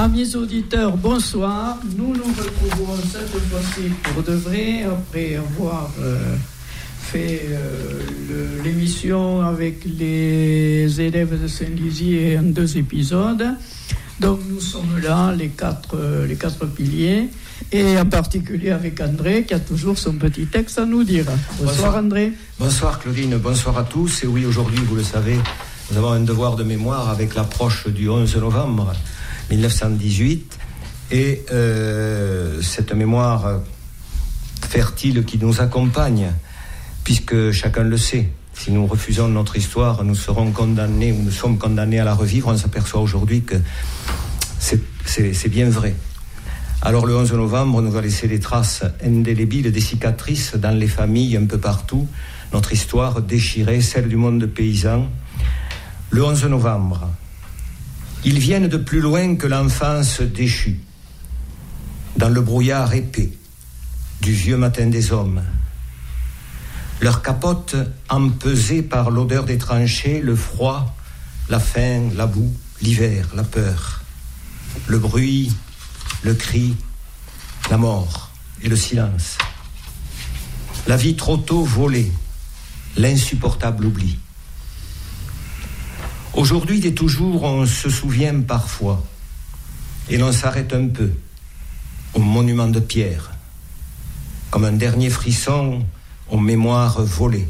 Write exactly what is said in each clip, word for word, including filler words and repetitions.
Amis auditeurs, bonsoir. Nous nous retrouvons cette fois-ci pour de vrai, après avoir euh, fait euh, le, l'émission avec les élèves de Saint-Lizier en deux épisodes. Donc nous sommes là, les quatre, euh, les quatre piliers, et en particulier avec André, qui a toujours son petit texte à nous dire. Bonsoir, bonsoir André. Bonsoir Claudine, bonsoir à tous. Et oui, aujourd'hui, vous le savez, nous avons un devoir de mémoire avec l'approche du onze novembre dix-neuf cent dix-huit, et euh, cette mémoire fertile qui nous accompagne, puisque chacun le sait, si nous refusons notre histoire, nous serons condamnés, ou nous sommes condamnés à la revivre. On s'aperçoit aujourd'hui que c'est, c'est, c'est bien vrai. Alors le onze novembre nous a laissé des traces indélébiles, des cicatrices dans les familles un peu partout, notre histoire déchirée, celle du monde paysan. Le onze novembre, ils viennent de plus loin que l'enfance déchue, dans le brouillard épais du vieux matin des hommes. Leurs capotes empesées par l'odeur des tranchées, le froid, la faim, la boue, l'hiver, la peur, le bruit, le cri, la mort et le silence. La vie trop tôt volée, l'insupportable oubli. Aujourd'hui, dès toujours, on se souvient parfois, et l'on s'arrête un peu au monument de pierre, comme un dernier frisson aux mémoires volées.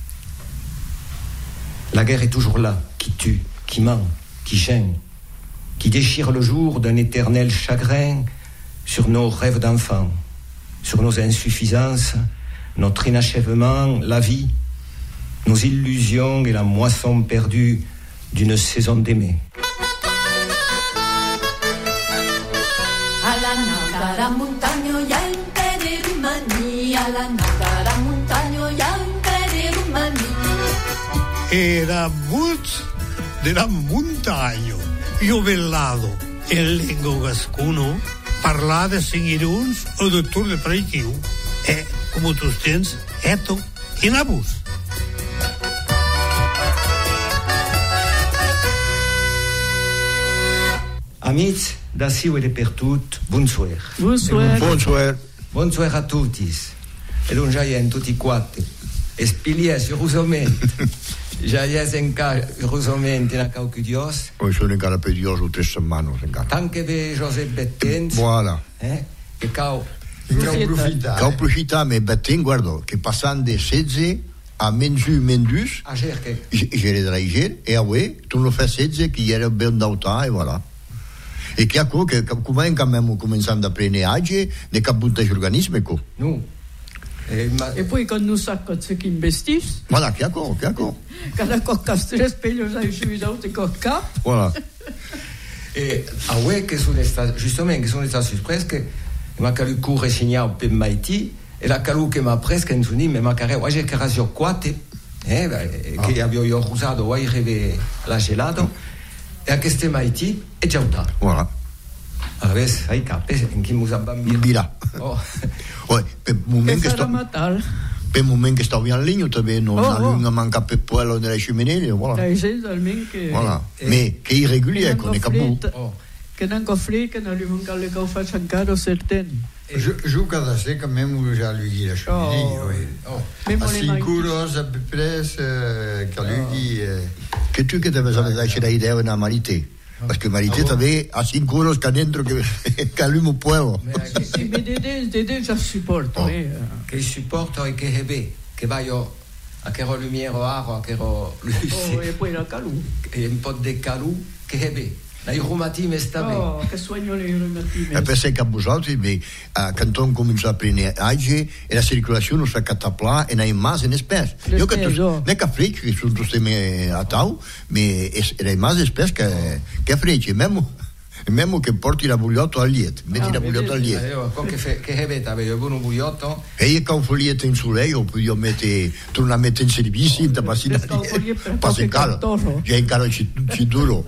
La guerre est toujours là, qui tue, qui ment, qui gêne, qui déchire le jour d'un éternel chagrin sur nos rêves d'enfants, sur nos insuffisances, notre inachèvement, la vie, nos illusions et la moisson perdue d'une saison d'aimer. Alla Natara montagno iante di Rumania, alla Natara montagno iante di Rumania. Era mult della montagna, io vellado, e leggo cascuno, parlare singhiruns o dottor de preitiu, e, come tu tens, eto, in abus. Amici da Siu e per tutti, bonsoir. Bonsoir. Bonsoir. Bonsoir a tutti. E non giaien tutti quattro. E spilies, urosamente. Giaies encara, urosamente, in a caucudios. Poi sono encara per Dios o tre settimane. Tanche ve José Bettens. Voilà. Eh? E cau... Cau profita, me Betten, guarda, che passando de sedici a mensu mendus, a cerche. J'ere de la Iger, e a we, tu non fai sedici, che ieri ben d'autà, e voilà. E che a co, che come abbiamo cominciato a prendere oggi, ne caputta l'organismo, ecco. No. E, ma... e poi quando sacco ce che investis, voilà, che a co, che a co. Cada cocca tre speglios hai subito e cocca. Voilà. E a we che sono stato, giustamente, che sono stato sorpreso che ma calu cours signal per Maiti, e la calu che ma presque in suni, ma care, oggi che rasio quatte, eh, che avevo io usato, oggi reve la gelato. E a queste Maiti e già da. Voilà. Allora, sai capi, in chi musa bambino. Bira. Oh. Oh, per il momento che sto per il momento che sto via al legno també non oh, oh. non manca per quello delle chimenee, voilà. Che voilà. E... Mais che irregolare con i capu. Oh. Che non conflit che non gli manca le cau faccia ancora certain. Giuca da sé che memo già lui la chimenee. Oh. A sicuro a pres che lui che tu che deve sapere che c'è idea una marite. Perché marite també a cinco euros che dentro che che allumo puedo. E vedete, vedete già supporto, eh. Che supporto e che hebe, che vai a che ro lumiere aro, a che ro luce. E poi la calù. E un po' de calù che hebe. La reumatisme sta bene. Oh, che sogno le reumatisme. E penso che a vosaltres, beh, quando on comincia a prendere oggi, e la circolazione si fa catapla e non è mai in espèce. Io che tu, non è che frecci che sono tutti a tau, ma è mai espèce che che frecci, memo memo che porti la bugliotto al liet, metti la bugliotto al liet. Io che che heveta, avevo buono bugliotto. E io con foglietto in su lei, o poi io metti, tu la metti in servizio, in tabassina. Passa in calo, già in calo ci duro.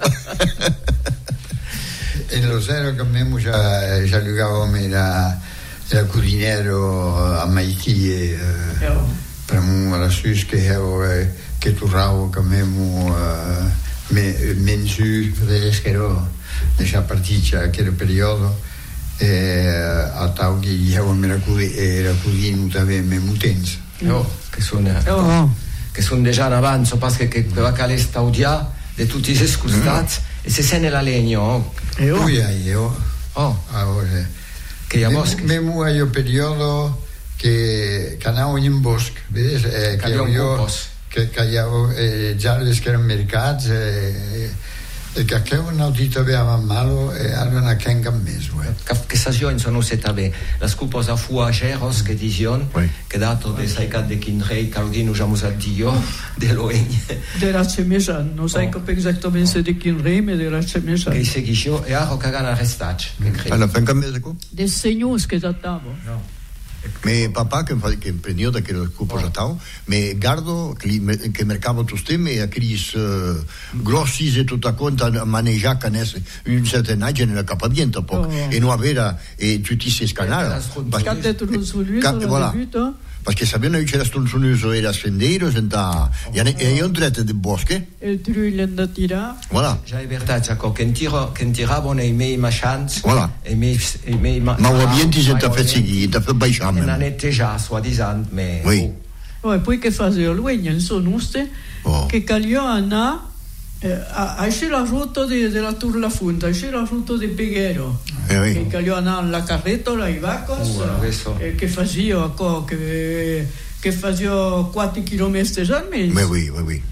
E lo sai che abbiamo già già giocavamo da da curinero a Maiti e per la sus che che tu ravo che abbiamo me, mensu vedete che ero già partita a quel periodo e a tau che io mi raccoglieva era così non aveva mutenza oh, che sono oh. che sono già in avanzo perché che va che studia di tutti i scustati mm. e se sei nella legno oh. e oh. io oh ah, che io bosco memo io periodo che canavo in bosco vedete che io che io eh, già le scherme mercati e, e che avevano audito aveva malo e avevano kenga meso che stagione sono state la scuposa fu a Ceros che dizione che dato de sai che de kinrei calodino già musadio de loegne della cemesan non sai che esattamente se de kinrei ma della cemesan che seguisce e a cagana restac alla kenga meso de segnus che dattavo no me papà che fa che prendió da che lo cupo giatao me gardo che che mercavo tu stemme a cris uh, grossi e tutta conta maneggia canesse un certain age nella capaviento poco oh. e non aveva e tutti si scanara perché tu sull'uso voilà perché sapevano che c'era sul sull'uso era scendeiro senta e io entrate di bosche e il truile da tira voilà già è verità che tiro che tiravo nei miei machans voilà e miei e miei ma ambienti senta fezzi da baiciamo non è già soi-disant mais oui oh e poi che faceva lui sono uste che cagliò a Eh, a esce la ruta de, de la Tour La Funta, esce la ruta de Peguero, eh, che cagliò a la carretola, i vacos, uh, eh, che faceva co, che, che faceva quattro chilometri al mese. Mais oui, oui, oui.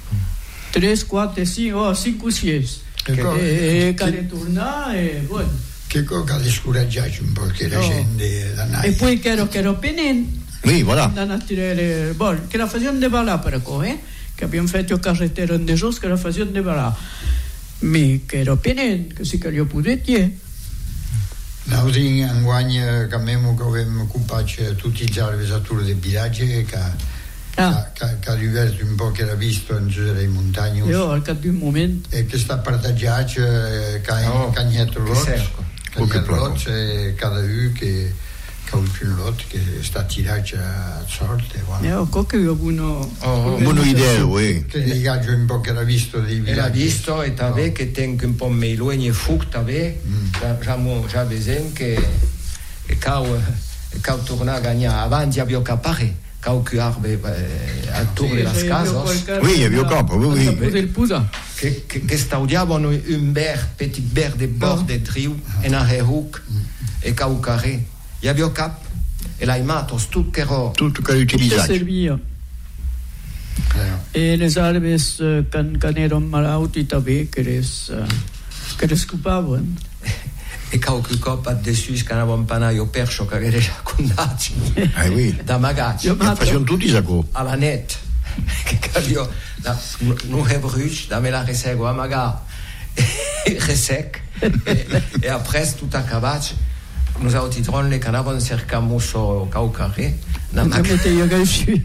tre, quattro, cinque, cinque, sei. E che torna e buono. Che cosa li scoraggiaci un po' che la gente da E poi che ero che ero penen. Oui, voilà. Da naturale, buono, che la facevano de balà per co, eh? Che abbiamo fatto il carretero in desos che la facevano de balà. Mi che ero penen, che si che io pudetti. Noi in guagna che abbiamo occupato tutti i servisatori del villaggio che Ah. Che ha diverso un po' che era visto in giù delle montagne. Io al cap di un momento. E che sta parteggiato che ha cagnetto l'otto. Cagnetto l'otto e cada uno che ha un lot che sta tirato a sorte. Io ho che io uno. Buona idea, oui. Che il viaggio un po' che era visto dei villaggi. Era visto e t'avè che tengo un po' meglio e fuc t'avè. Già vesen che che cau cau torna a gagnare avanti abbiamo capare. Qualche arbre attorno alle case. Oui, il y a capo, oui, oui. Che che studiavano un ber, petit ber de bord de triu e na rehook e caucare. Il y a cap e l'hai mato stucchero. Tutto che utilizzato. Servia. E le arbes can canero malauti tabe che les che les scupavano. E qualche coppa de sus che avevano un panaio perso che era già condati eh oui da magacci facevano tutti sacco alla net che cavio da non è bruci da me la resego a maga e resec e après tout a cavac nous avons dit le canavon cercamo so caucare na magacci io che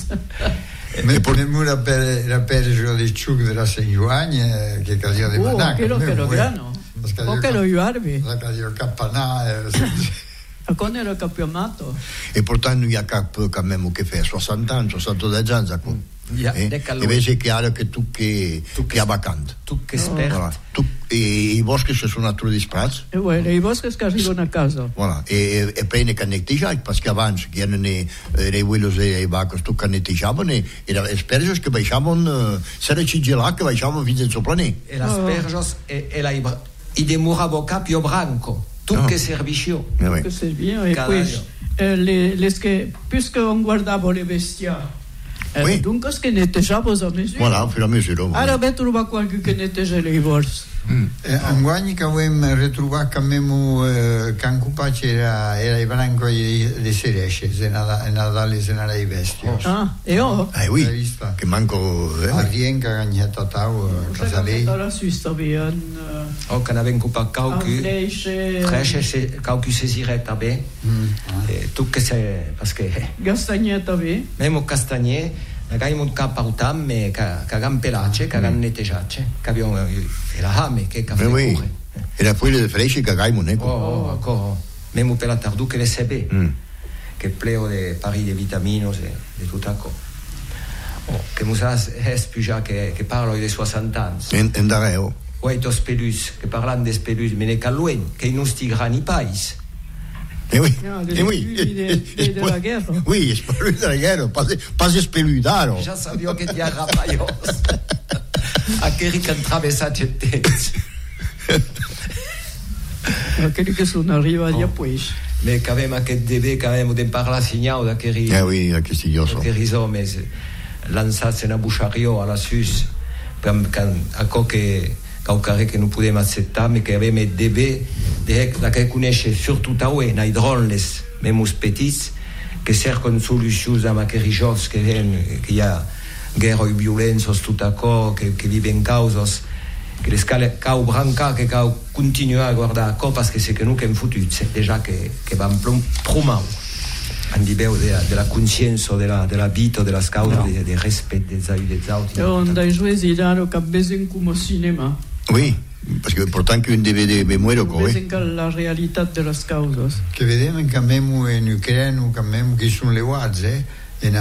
me ponemo la per la per di ciuc della San Giovanni che calia di Manaca quello che lo grano Poche lo iarvi. La cadio capanà. Quando era campionato. E portando via cap camemo che fa sessanta anni, sessanta anni zacco. E invece è chiaro che tu che tu che abacant. Tu che esperto. Tu i boschi che sono naturali di spazio. E bueno, i boschi che arrivano a casa. Voilà. E e poi ne connettigia perché avanti che erano i quellos e i vacos tu connettigiavano e era aspergos che baixavano sera cigela che baixavano fino al planeta. E la aspergos e la i demuravo capio branco tu che servicio che servia e poi eh, le le che più che on guardavo le bestia eh, oui. Dunque che netteggiavo a misura voilà fino a misura allora ben trova qualche che netteggia le borse mm. eh, un guagni che avevamo ritrovato che abbiamo eh, che occupato era era i branco le seresce se Natale se nella i vesti ah e oh eh oui che manco a rienca cagnetta tau casalei la suista bien o che avevamo occupato caucu fresche se caucu se siretta be e tu che se perché castagnetta be memo castagne magari un capautam me ca campelace ca nettejace che abbiamo la hame che caffè pure e la foglia di fresche che gaimo ne oh ancora memo per la tardu che le sebe che pleo de pari de vitaminos e de tutto oh, che musas es più che che parlo di sessanta anni. En, en dareo. Ouais, tos pelus, che parlant des pelus, mais ne caluen, che non sti grani pais. Eh oui, No, eh oui. de, de, de, de la guerra. Oui, es pelus de la guerra, pas, pas espeludaro. Ja sabio che ti arrapaios. A che ricantrave gente. Aquelli che sono arrivati Oh. a pues. Mais quand même, che deve quand même de parla signao da che ri. Eh oui, la castilloso. Che risome lansats en abuschario alla sus, a co che caucare che non podem acceptar, mais che avem deve de la che conosce surtout a ue, nai dronles, memus petits, che cercano solucions amb aquells jocs que ven, que hi ha guerra i violències tot aco, que, que viven causes, que les cal, cau brancar, que cau continuar a guardar aco, parce que c'est que nous que hem fotut, c'est déjà que, que vam promau. En dibeu de, de la consciència de la, de la vita, de les causes, no. de, de respecte dels uns dels altres. On a joué là cap besen comme au cinéma. Oui, parce que pourtant qu'un D V D me muero con besen la realitat de les causes. Che vedem che abbiamo in Ucraina, che abbiamo che sono le guazze, e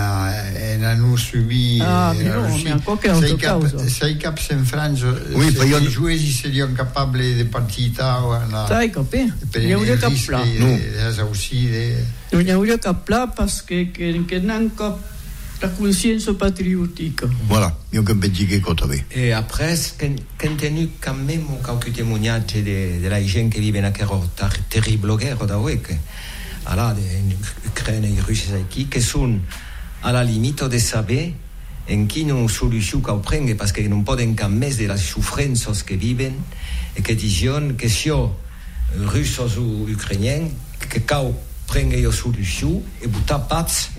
hanno subito. Ah, però, ma qualche altra causa. Sei caps in Francia, oui, se io... i giudici seriano capaci di partita o una... Sai capì? Per il rischi dell'esausire. Non ne hauria cap là parce que que que n'han cap la conscience patriotique. Voilà, io che pensi che cosa ve. E après quand tenu quand même quelques témoignages de de la gente che vive in aquella terrible guerra da ue che alla de Ucraina e Russia qui che sono alla limite de saber en quina solució que ho prengui, perquè no poden cap més de les sofrences que viven i que diuen que si russos o ucranians que cau prengui la solució i votar pats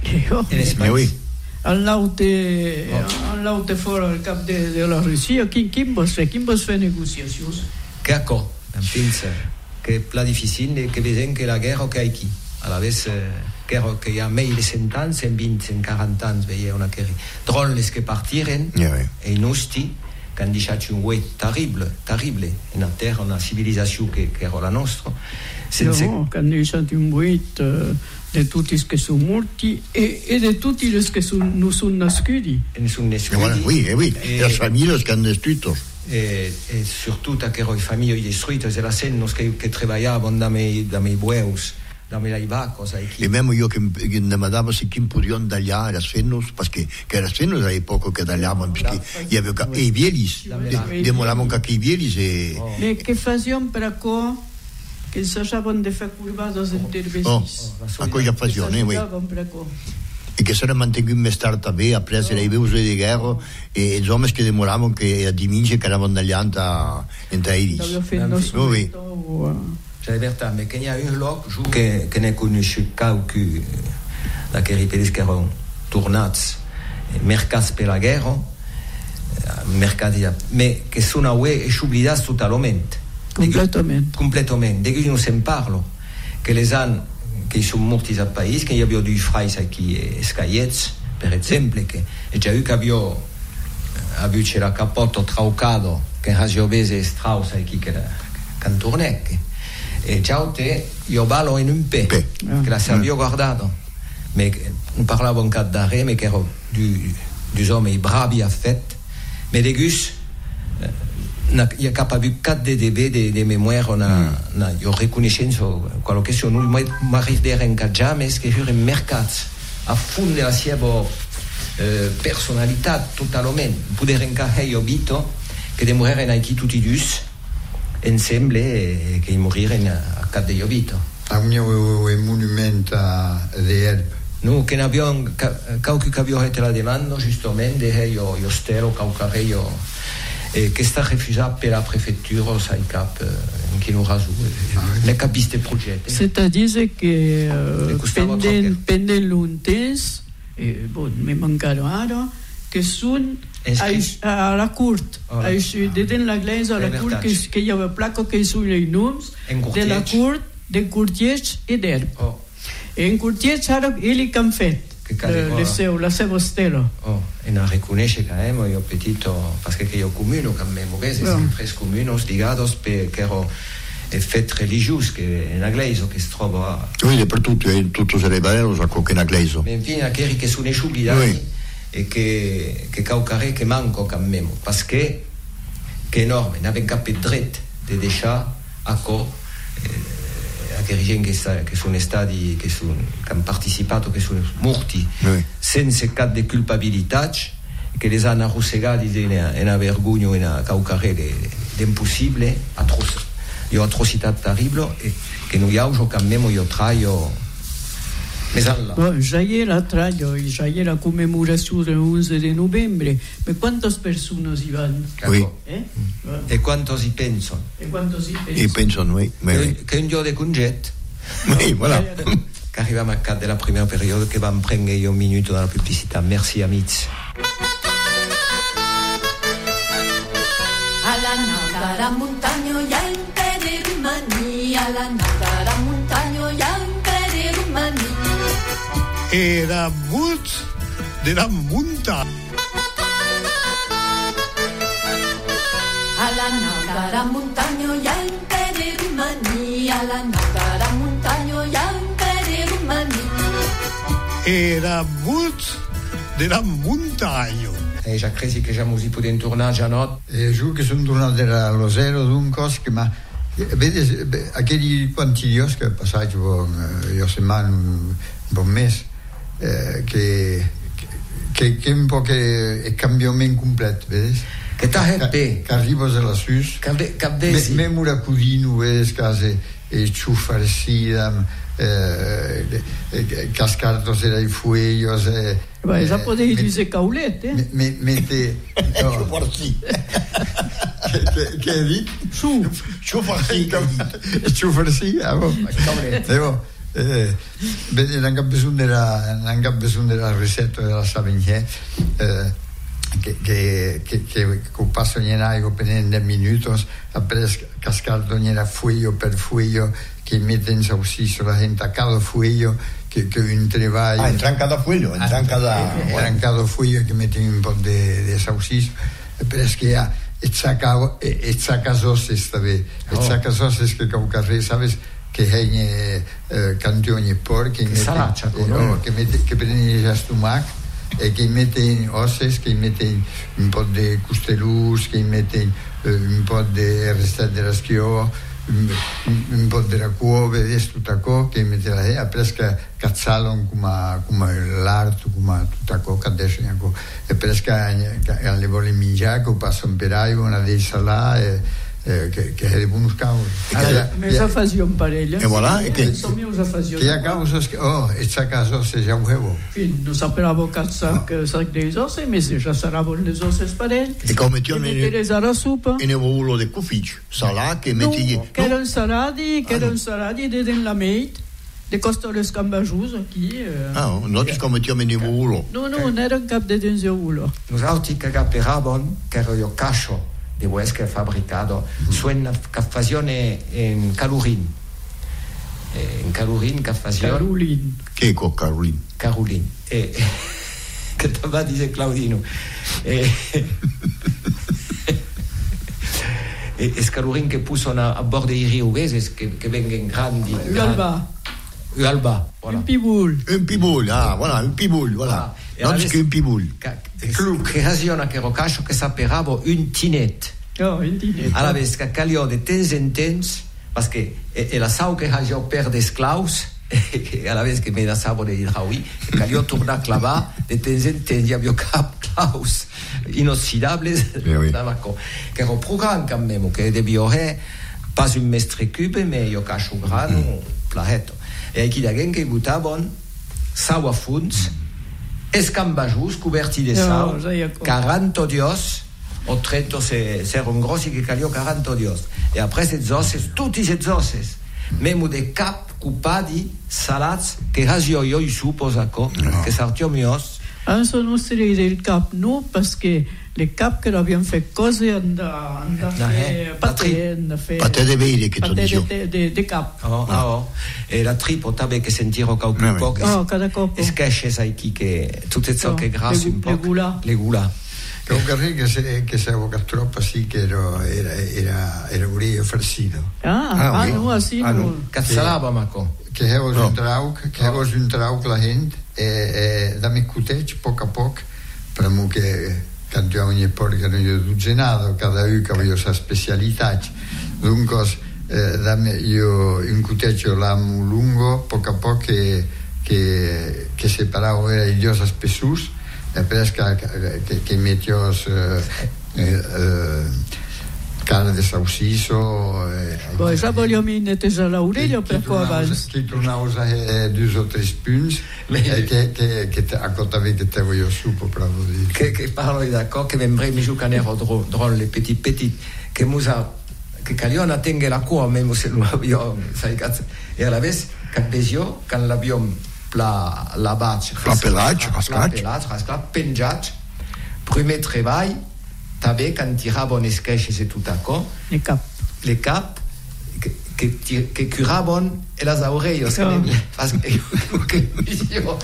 en Espanya. Oui. En l'aute en l'aute fora al cap de, de la Rússia, quin, quin vos fer? Quin vos fer negociacions? Que acord, en fins, que pla difícil que veiem que la guerra que hi ha aquí. A la vez, que hi ha més de cent anys, cent vint, cent quaranta anys, veia una guerra. Drones que partiren, yeah, e i nostri, que han deixat un huet terrible, terrible, en la terra, una civilització que, que era la nostra. Sense... No, que han deixat un huet uh, de tutti els que són morti e, e de tutti els que son, no són nascuti. Ne són nascuti. Voilà, oui, eh, oui, e les famílies que han destruït. E, e surtout aquelle famille destruite, e les sennos que, que treballaven dans mes bueus, dans mes laibacos. E même io che, che demandavo se chi podien tallar les fennos, perché che les fennos a l'epoca che tagliavano, perché hi havia i vielis, demoraven que i vielis e... E che facevano per acco che s'ajaven de fer curvades intervesis. Oh, acco ja facevano, eh, oui. E che s'era mantenuto més tard també, après oh. les veus de guerra, e els homes que demoraven que a diumenge que anaven tallant entre ells. No, oui. C'è verità, ma che n'hi ha un loc che, che ne conosce qualche da che ripetis che erano tornati mercati per la guerra, mercati, ma che sono oblidati totalmente. Completamente. Completamente. De che non se ne parla, che les anni che sono morti al paese, che abbiamo due frasi qui a Scaiez, per esempio, che già io che abbiamo avuto la cappotto traucato, che ha giovese Strauss qui che cantornecche. E già te io ballo in un pe che la servio guardato ma non parlavo un cat d'arrêt ma che ero due uomini bravi a fet ma de gus io capavi cat de db de, de memoire na, mm. na io riconoscenzo quello che sono non mi arrivare in cagiames che sono in mercato a fondo la sua eh, personalità totalmente poter incarre io bito che de morire in Haiti tutti dus insieme che morire a casa di Jovito. Abbiamo un monumento di erba. Noi che abbiamo, qualche che abbiamo fatto la domanda, giustamente, io, io stero, qualche io, che sta refusato per la prefettura, sai cap, in che non rasu, ne capiste progetti. C'est-à-dire che uh, pendent, pendent l'un temps, eh, bon, mi mancano ara, che sono a la curt, a de la glaise a la curt que, que hi havia placa que són els noms de la curt, de Curtiers i d'Herb. Oh. En Curtiers ara ells que han fet le seu, la seva estela. Oh, e non riconosce che abbiamo io petito, perché io comuno con me, mogese, no. Sempre comunos ligados perché ero effet religius che in Agleiso che si trova. Oui, dappertutto, in tutto Cerebrello, sa che in Agleiso. Ma infine, quelli che sono esciubidati, e che, che caucaré che manco cammemo, perché che è enorme, non abbiamo capito dritto di lasciare a co eh, a che gente che, che sono stati, che, sono, che hanno partecipato, che sono morti oui. senza cap di colpabilità, che les hanno arrossegati in una vergogna, in una caucaré di impossibile, atroc- io atrocità terribile, e che noi oggi cammemo, io traio. Bon, già la traglio, già la commemorazione del undici di novembre, ma quante persone si vanno? Oui. Eh? Mm. E quanto si pensano? E quanto si pensano? E pensano, oui. Che, che un giorno di congetto. Oui, voilà. Che arriviamo a casa della prima periodo, che vam prendere un minuto dalla pubblicità. Merci, amici. Alla Natara montagno yante di Rumania, alla Natara montagno yante di Rumania. Era mut della montagna. Alla Natara montagno yante di Rumania, alla Natara montagno yante di Rumania. Era mut della montagna. E già credi che siamo si potuto tornare già notte? E giù che sono tornato allo zero d'un cosche, ma vedi, a che quanti giorni che è passato, io settimana, un buon mese, eh, che, che, che un po' che è cambiamento completo, vedi? Che ta è pe? Che arrivo alla sus, che même la cudino, vedi, che è ciuffarsida, cascato se dai fuegli, se... Beh, già potevi dire caulette, eh? Mette... Ciuffarsi. Che hai detto? Su. Ciuffarsi. Ciuffarsi, ah, caulette. Eh, non ho bisogno della ricetta della Savigny, eh, che, che, che, che con passo ogni per minuti, après cascato ogni fuoio per fuoio, che mette in saucisse la gente a cada fuoio, che, che un trevaglio. Ah, entran cada fuoio, entran cada... Entran cada fuoio che mette un po' di saucisse, perché ha e zacca e zacca sosse stave, e zacca sosse che caucarre, sabes? Che hai eh, cantioni porchi che salaccia, eh, no, che mette che prende il stomaco e che mette in osses, che mette in un po' di costellus, che mette in, eh, un po' di resta della schio, un, un po' di raccuove, e tutta cosa che mette la e presque cazzalon come come l'arto, come tutta cosa che adesso e presque alle volte mangiare che passa un peraio, una dei salà Eh, che, che è di buono scavo. Me sa fazio un parello. E voilà, e che che a causa oh, e c'è caso se già uevo. Non sapevo cazzo che sa dei osse, ma se già saranno le osse sparelle. E come ti mettete la soupa? E ne volevo di cufficio, salà che metti che erano salati, che erano salati della meat. De costo le scambagiuso qui. Ah, non ti scommettiamo in ulo. No, no, non era un cap de ulo. Nos auti che caperavon, che ero io cascio. Devo essere fabbricato su una fazione in Calurin, in Calurin che fazione Carolin che con Carolin Carolin e che ti va a dire Claudino e e, e Calurin che pusono a bordo dei riuvesi che, che vengono grandi Alba Alba un piboul un piboul ah voilà un piboul voilà non è che un piboul che ragiona che rocascio che saperavo un tinet oh un tinet alla vez che calio de temps en temps perché è la sau che ragiò per des claus e alla vez che me la savo de hidraui calio torna a clavar de temps en temps abbiamo cap claus inossidables che ero programma quand même che debbio è pas un mestre cube mais io cascio grano plahetto e chi da che buttavon sau a funds escambajus coperti di sau quaranta dios o trenta se erano grossi che calio quaranta dios e après ces osses tutti ces osses même des cap coupadi salats che rasio io i suppose che sartio mios anche non si ride il cap no perché le cap che abbiamo fatto cose andà andà patè patè de vedi che tu dici de de cap oh oh e la tripo tabe che sentiro cau poco oh cada copo e scesce sai chi che tutte ciò che grasso un po' le gula le gula che un carri che se che se aveva troppo sì che era era era era urio farcito ah ah no sì no cazzalava maco che avevo un trauk che avevo un trauk la gente e da mi cutec poco a poco per me che cantiamo ogni porca che non io tu genato, cada uno che aveva sa specialità. Dunque eh, io in cuteggio l'amo lungo, poco a poco che, che, che separavo era il dios spessus, e presca che, che mettios eh, eh, carne di sauciso. Poi se vogliamo mettere l'Aurelio per qua avanti. Chi tornava a due o tre spunti che che a cotta che te voglio supo bravo di. Che che parlo d'accordo che membre mi giocano drôle les petits petits che musa che caliona tenga la cua même se lo abbiamo sai cazzo e alla vez che besio quand l'abbiamo la la batch la pelage rasclat pelage rasclat penjat premier travail t'avais quand tiraban esquèche c'est tout à coup les cap les cap que que que curaban et las oreillas parce que io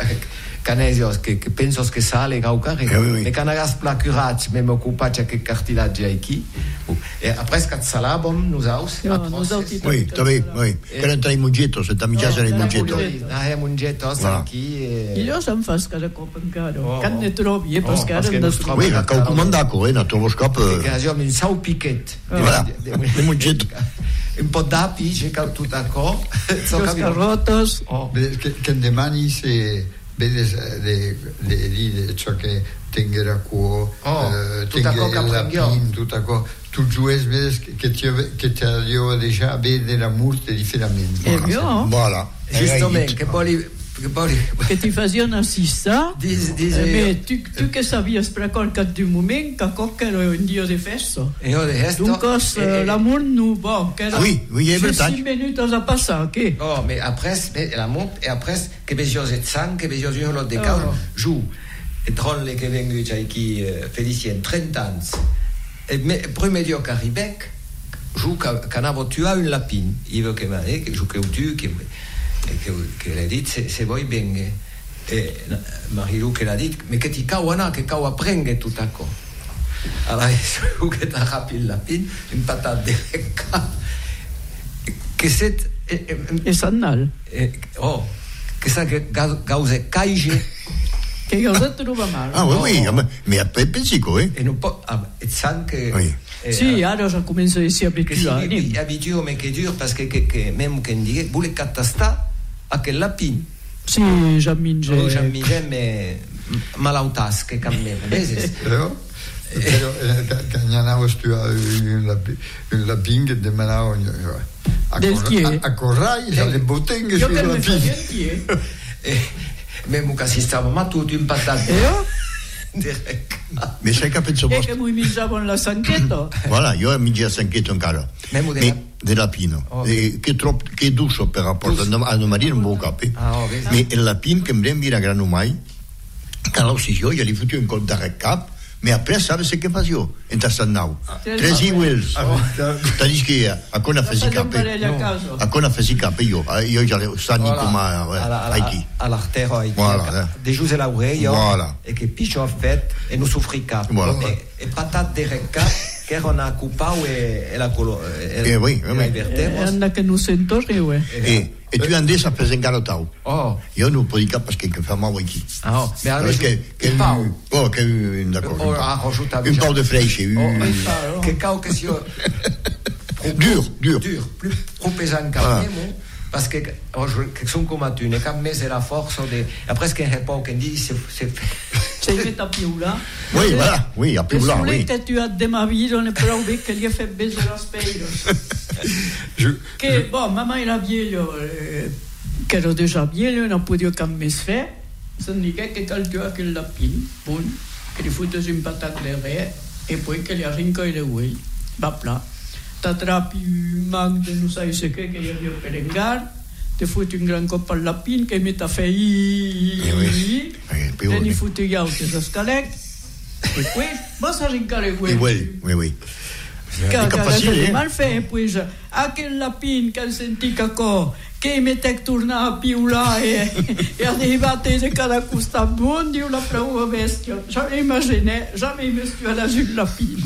canesios che che penso che sale caucare e canagas pla curats même occupati che cartilage aquí et après quand salabom nous aus oui t'avais oui quarante i mungetto se t'ami già nei mungetto ah è mungetto aquí io sam fas cada copancaro can ne trovi e pascare da oui la cau comandaco eh na trovo scap che abbiamo un sau piquet le mungetto un po' d'api c'è tutto a co so carotos che che domani se vedi le le lì ciò che tenga cuo tenga la pin tutta co tu giues vedi che ti che ti io già vede la morte di finalmente voilà giustamente che poi che poi che ti facevano assista dice tu tu che savies per qualche du moment che cocca era un dio di festo e io de esto donc l'amour nous bon que oui oui è vero cinq minutes a passare che oh mais après l'amour et après che besio et sang che besio io lo de cau giù e trolle che vengono già qui felicien trenta anni e primo dio caribec giù canavo tu as une lapine il veut que ma che giù che tu che che che l'ha dit se se vuoi bene e Marilu che l'ha dit mais che ti cawana che cau apprende tutto a co allora su che ta rapil la pin un patate de ca che set e sannal oh che sa che cause caige che cosa trova male ah oui oui mais après pensico eh e non po e san che sì allora comincio a si abituare abituo mais che dur parce que che même che dire vuole catasta a che lapin sì già minge oh già minge me malautas che camme vedi però però cagnanavo stu un lapin che demanavo a corrai le botteghe sulla lapin même che si stava ma tutto impattato mais sai che penso e che noi mangiavamo la sanchetto voilà io mi già sanchetto ancora mais de lapino e che troppo che duso per rapporto a non marire un po' capi mais il lapin che mi mira grano mai quand si io gli foutu un col da recap mais après ça c'est que fazio en tasannau tres iguals tandis que a cona fazi capi a cona fazi capi io io già sanni come Haiti all'artero Haiti de jus la oreille e che piccio a fait e non soffrica e patate de recap che era una cupau e la colo e oui anda che non sento riue e e tu andes a fare garotau oh io non puoi capire perché che famavo qui ah oh mais alors che che oh che d'accord un peu de fraîche che cau che io dur dur dur plus trop pesant quand même parce que che sono come tu ne cap mais la force de après ce qu'il répond qu'on dit c'est c'est c'est metta più là oui voilà oui a più là oui che tu as de ma vita ne provi che gli fa bene la spero che bon mamma era vieillo che ero già vieillo non potevo cambiare sfè sono di che calcio che la pin bon che li foto un patate de re e poi che li arrinco e le uoi va pla t'attrapi un manque de non sai se che che io devo perengar te foto un gran coppa alla pin che mi ta fei e ni foto gli altri da scalec e poi vas a arrincare uoi oui oui oui che che mal fe poi a che la pin che senti caco che mi te torna a piula e e arrivate de cada custa bondi una prova bestia jamais imaginé jamais monsieur la sur la pin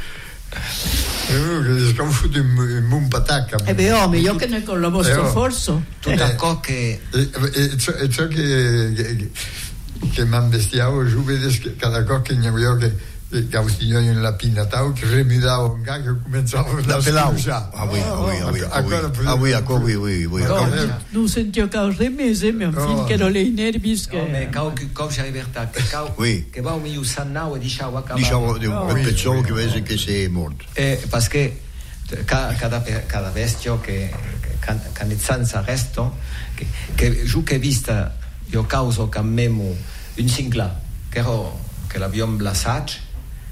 eh che sconfutto in un patacca e beh oh io che ne con la vostra forza tu da co che e ciò che che mi investiavo giù, vedi, cada cop che io che che ho stignato in la pinna, che remidavo un cacchio, cominciavo a scusa. Ah oui, ah oui, ah oui, ah oui, ah oui, ah oui, oui, oui. Non sentivo che ho remese, ma fin che non le nervi che... Ma cosa è verità? Che va un mio sannao e diciamo a Diciamo, un pezzo che vede che sei morto. Perché cada cada vestio che cannezzanza resto che che giù che vista io causo cammemo un singla che ero che l'abbiamo blassato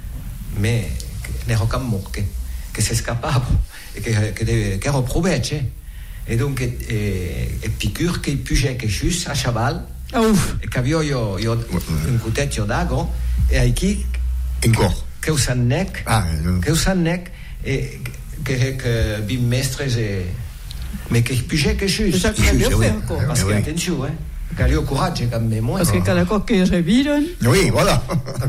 me ne ero cammo che che si scappavo e che che che ero provece e donc e e picure che più che gius a chaval e che io io io un cutetto d'ago e ai chi in cor che usan neck che usan neck e che che bim mestres e mais che più che gius parce que attention eh che io coraggio che me moi parce que cada cop che reviran oui voilà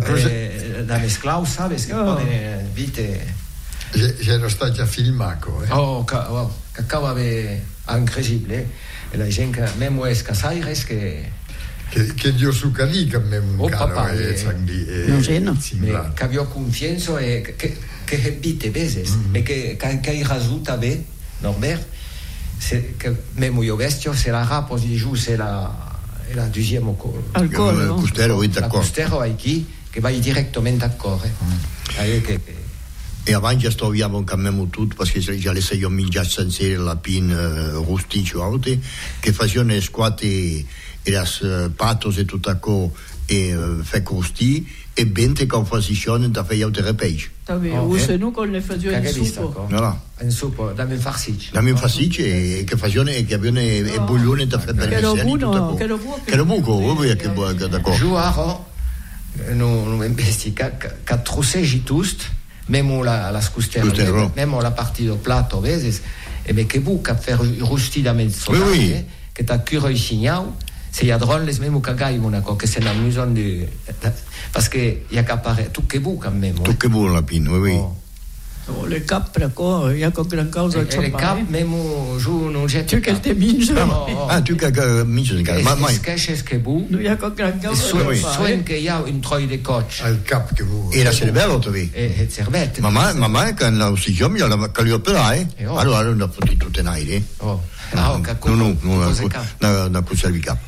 da mesclau sabes che pone vite c'ero stato a filmaco eh oh wow che cavave incredibile e la gente memo es casaires che che che dio su cali che me un caro e sangue non c'è no che avio confianza e che che vite veses e che che i risulta be Norbert c'est que même io vestio c'est la rap di giù c'est la e la deuxième al collo costero oui d'accord costero qui che vai direttamente d'accordo eh che e avanti sto abbiamo cambiamo tutto perché già le sei io mi già sensire la pin uh, rusticcio aute che fazione squati e las uh, patos e tutto co e uh, fe costi e bente con posizione da fai auto repage tabe o se nu con le fazioni supo no no in supo dammi farsic dammi farsic e che fazione che abbiano e buglione da fare per le buono che lo buco che lo buco vuoi che buono d'accordo giuaro no no investica quattrocento tust même la la scustero même la partie do plato vedes e me che buca per rusti da mezzo che ta cura il signal se y a drôle les mêmes cagai una co che se n'amusent de parce que y a qu'apparaît tout que buca même tout que buca la pin oui oui le capra co y a con gran causa c'è le cap même giù non c'è tu che te minge ah tu che minge ma ma che c'è che bu no y a con gran causa soin che ya un troi de coach al cap che bu e la cervello tu vi e il cervello mamma mamma che la usigiamo la calioperai allora non ho potuto tenere oh no no no no no conservi cap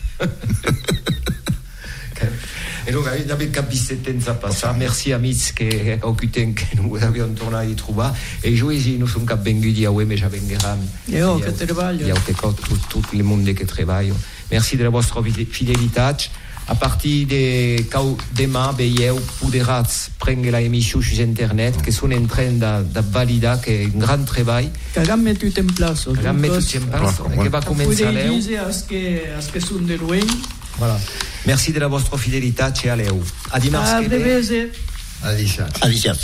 e donc abbiamo capito senza passare merci amici che occupten che nous abbiamo tornato di trovare e jouer nous sommes cap benvenuti a voi mais j'avais gran e oh che travaglio io che tutto il mondo che travaglio merci della vostra fidelità a partir de cau demain beieu poderats prendre la émission sur internet che sono in train da da validare che è un gran travail che abbiamo messo in place che abbiamo messo in place che va cominciare che che sono del Wayne voilà merci della vostra fidelità e a leu a dimanche a brevese a dimanche a dimanche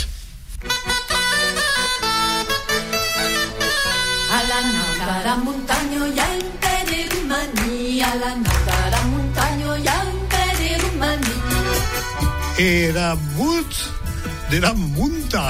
alla nata da montagno ya in pede rumani alla nata da montagno ya in pede rumani era but della montagna